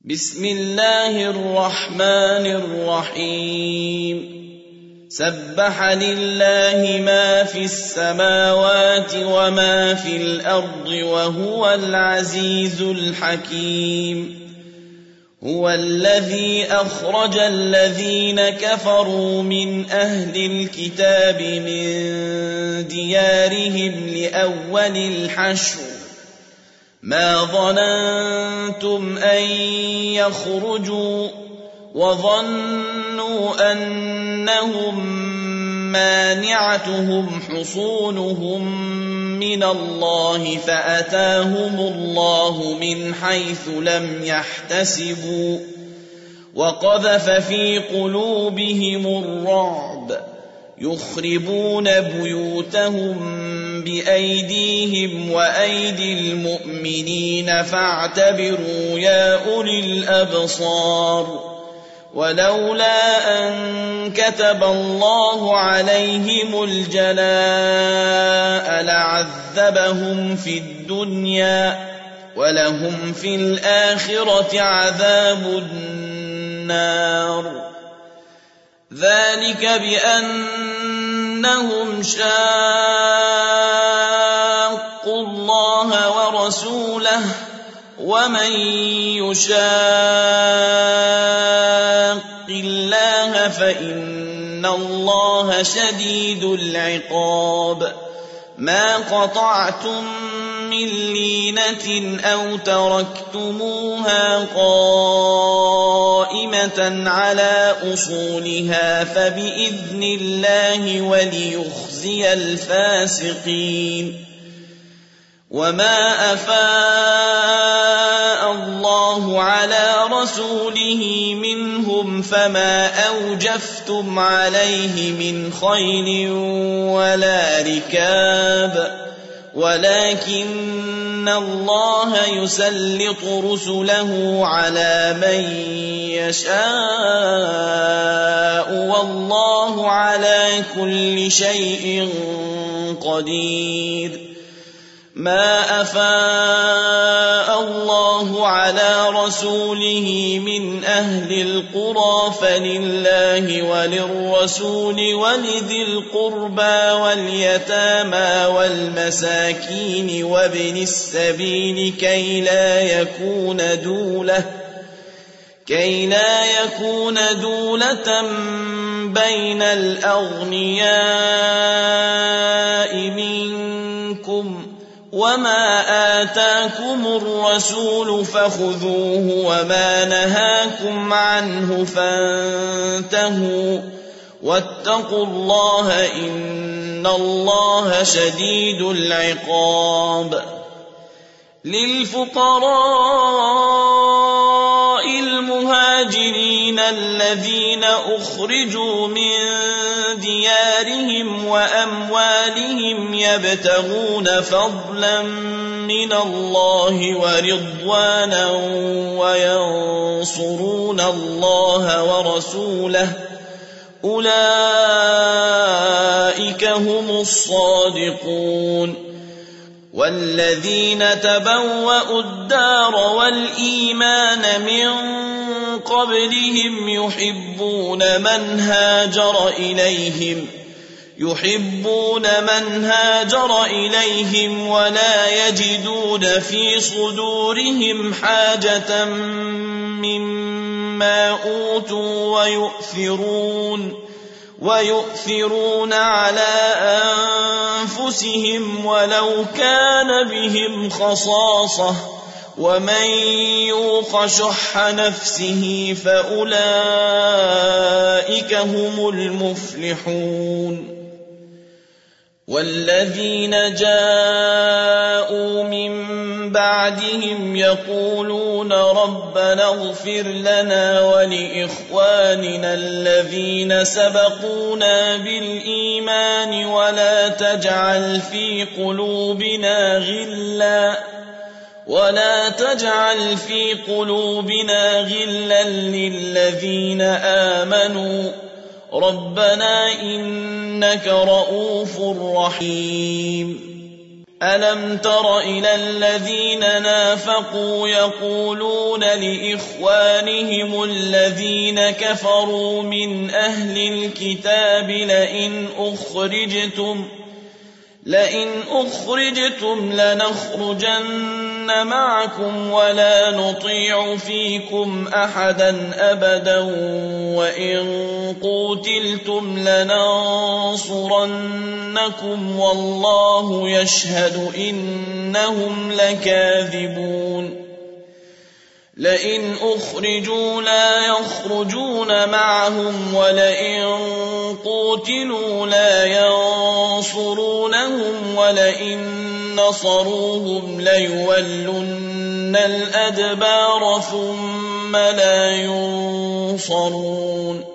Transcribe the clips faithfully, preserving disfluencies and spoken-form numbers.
بسم الله الرحمن الرحيم سبح لله ما في السماوات وما في الأرض وهو العزيز الحكيم هو الذي أخرج الذين كفروا من أهل الكتاب من ديارهم لأول الحشر ما ظننتم أن يخرجوا وظنوا أنهم مانعتهم حصونهم من الله فأتاهم الله من حيث لم يحتسبوا وقذف في قلوبهم الرعب يخربون بيوتهم بأيديهم وأيدي المؤمنين فاعتبروا يا أولي الأبصار ولولا أن كتب الله عليهم الجلاء لعذبهم في الدنيا ولهم في الآخرة عذاب النار ذلك بأنهم شاقوا الله ورسوله ومن يشاق الله فإن الله شديد العقاب ما قطعتم من لينة أو تركتموها قائمة على أصولها فبإذن الله وليخزي الفاسقين وما أفاء الله على رسوله منهم فما أوجفتم عليه من خيل ولا ركاب ولكن الله يسلط رسله على من يشاء والله على كل شيء قدير ما أفاء الله على رسوله من أهل القرى فلله وللرسول ولذي القربى واليتامى والمساكين وابن السبيل كي لا يكون دولة كي لا يكون دولة بين الأغنياء منكم وما آتاكم الرسول فخذوه وما نهاكم عنه فانتهوا واتقوا الله إن الله شديد العقاب للفقراء المهاجرين الذين أخرجوا من ديارهم وأموالهم يبتغون فضلا من الله ورضوانا وينصرون الله ورسوله أولئك هم الصادقون والذين تبوأوا الدار والإيمان من قبلهم يحبون من هاجر إليهم يحبون من هاجر إليهم ولا يجدون في صدورهم حاجة مما أوتوا ويؤثرون ويؤثرون على أنفسهم ولو كان بهم خصاصة ومن يوق شح نفسه فأولئك هم المفلحون والذين جاءوا من بعدهم يقولون ربنا اغفر لنا ولإخواننا الذين سبقونا بالإيمان ولا تجعل في قلوبنا غلا ولا تجعل في قلوبنا غلا للذين آمنوا ربنا إنك رؤوف رحيم ألم تر إلى الذين نافقوا يقولون لإخوانهم الذين كفروا من أهل الكتاب لئن أخرجتم لئن أخرجتم لنخرجن معكم ولا نطيع فيكم أحدا أبدا وإن قوتلتم لننصرنكم والله يشهد إنهم لكاذبون لئن أخرجوا لا يخرجون معهم ولئن قوتلوا لا ينصرونهم ولئن نصروهم ليولن الأدبار ثم لا ينصرون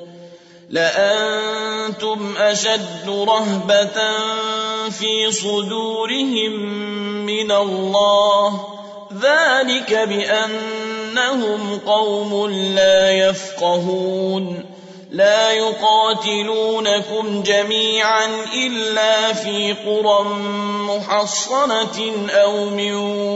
لأنتم أشد رهبة في صدورهم من الله ذلك بأنهم قوم لا يفقهون لا يقاتلونكم جميعا إلا في قرى محصنة أو من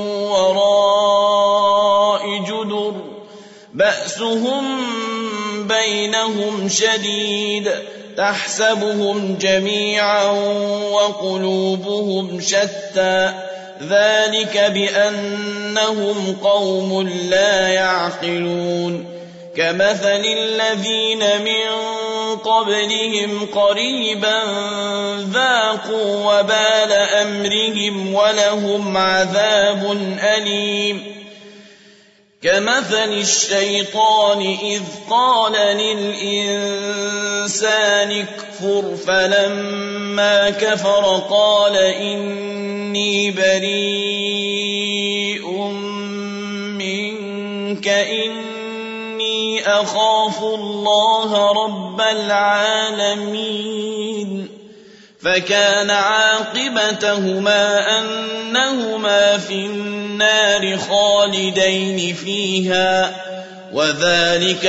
وراء جدر بأسهم بينهم شديد تحسبهم جميعا وقلوبهم شتى ذلك بأنهم قوم لا يعقلون كمثل الذين من قبلهم قريبا ذاقوا وبال أمرهم ولهم عذاب أليم كمثل الشيطان إذ قال للإنسان اكفر فلما كفر قال إني بريء منك إني أخاف الله رب العالمين فكان عاقبتهما أنهما في النار خالدين فيها وذلك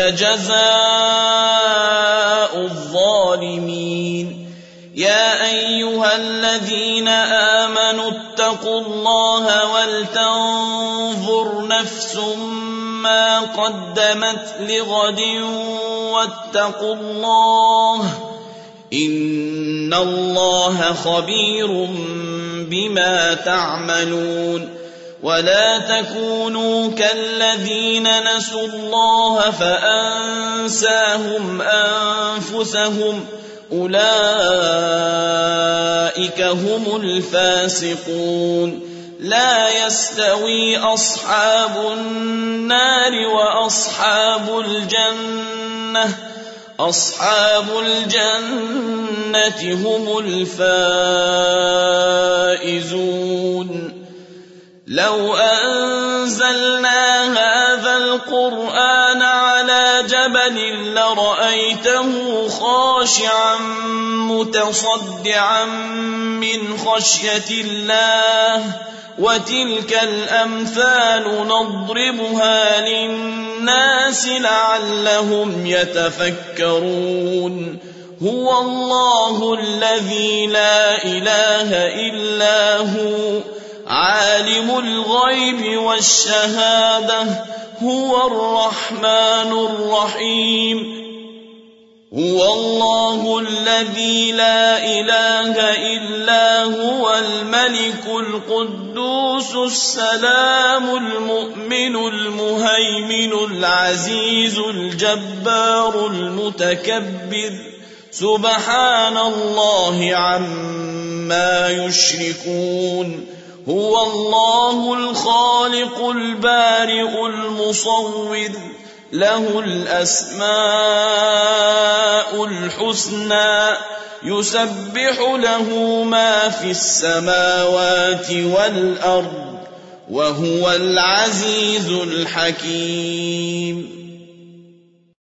جزاء الظالمين يا أيها الذين آمنوا اتقوا الله ولتنظر نفس ما قدمت لغد واتقوا الله إن الله خبير بما تعملون ولا تكونوا كالذين نسوا الله فأنساهم أنفسهم أولئك هم الفاسقون لا يستوي أصحاب النار وأصحاب الجنة أصحاب الجنة هم الفائزون لو أنزلنا هذا القرآن على جبل لرأيته خاشعا متصدعا من خشية الله وتلك الأمثال نضربها للناس لعلهم يتفكرون هو الله الذي لا إله إلا هو عالم الغيب والشهادة هو الرحمن الرحيم هو الله الذي لا إله إلا هو الملك القدوس السلام المؤمن المهيمن العزيز الجبار المتكبر سبحان الله عما يشركون هو الله الخالق البارئ المصور له الأسماء الحسنى يسبح له ما في السماوات والأرض وهو العزيز الحكيم